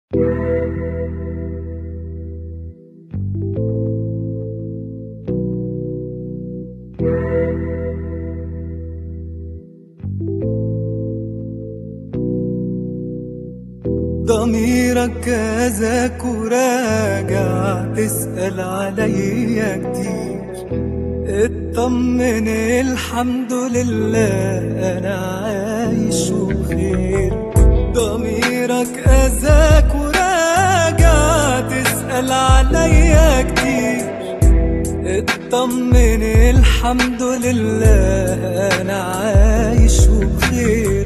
ضميرك كذاك وراجع تسأل عليا كتير. اطمن الحمد لله أنا عايش وبخير. ضميرك كذاك وراجع تسأل عليا كتير. اطمن الحمد لله أنا عايش وبخير.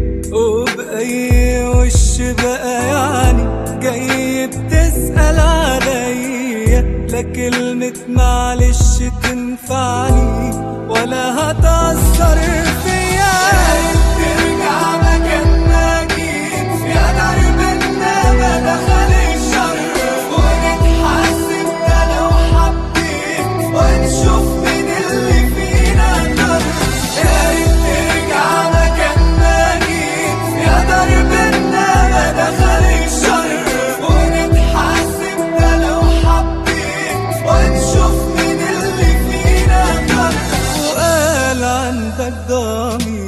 وبأي وش بقى يعني جاي بتسأل عليا؟ لا كلمة معلش تنفعني ولا هتأثر فيا. ترجع مكان ما جيت يا درب النبى دخل الشر، ونتحاسب ده لو حبيت ونشوف مين اللي فينا ضر. يا ريت ترجع مكان ما جيت يا درب النبى دخل الشر، ونتحاسب ده لو حبيت ونشوف مين اللي فينا ضر. وقال عندك ضمير.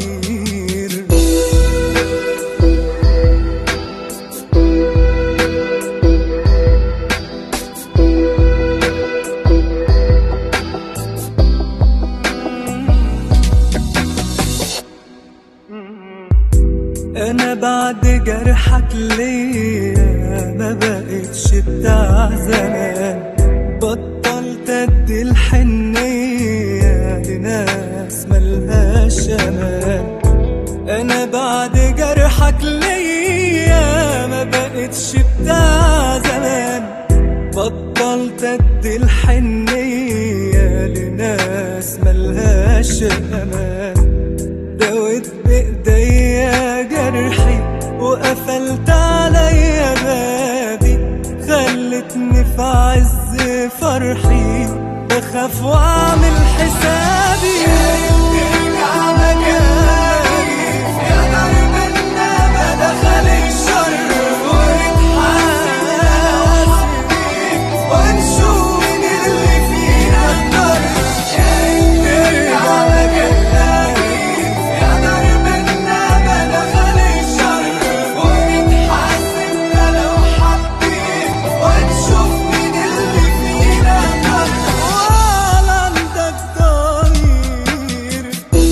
أنا بعد جرحك ليا ما بقتش بتاع زمان. بطلت أدي الحنية لناس ملهاش أمان. أنا بعد جرحك ليا ما بقتش بتاع زمان. بطلت أدي الحنية لناس ملهاش أمان. داوت بإيديا جرحي وقفلت عليا بابي. خلتني في عز فرحي بخاف واعمل حسابي. ترجع مكاني يا درب النبى دخل الشر، ونتحاسب لو حبيت ونشوف مين اللي فينا الضر. ترجع مكاني يا درب النبى دخل الشر، ونتحاسب لو حبيت ونشوف مين اللي فينا الضر. ولا عندك ضمير.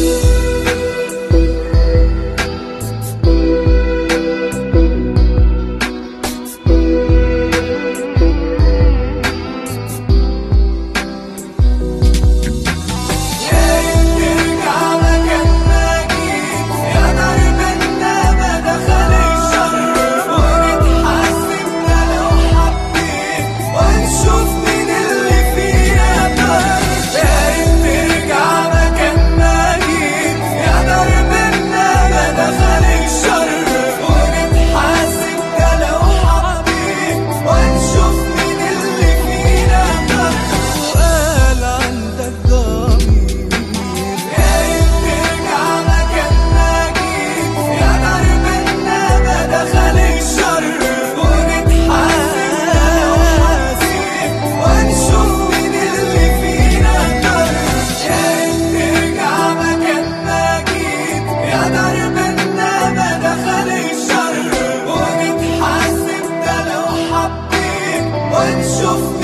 ترجع مكان ما جيت يا درب النبى دخل الشر، ونتحاسب لو حبيت ونشوف مين اللي فينا ضر. ترجع مكان ما جيت يا درب النبى دخل الشر، ونتحاسب لو حبيت ونشوف مين اللي فينا ضر. وقال عندك ضمير. ترجع مكان ما جيت يا درب النبى دخل الشر، ونتحاسب لو حبيت ونشوف مين اللي فينا ضر. ترجع مكان ما جيت يا درب النبى دخل الشر، ونتحاسب لو حبيت ونشوف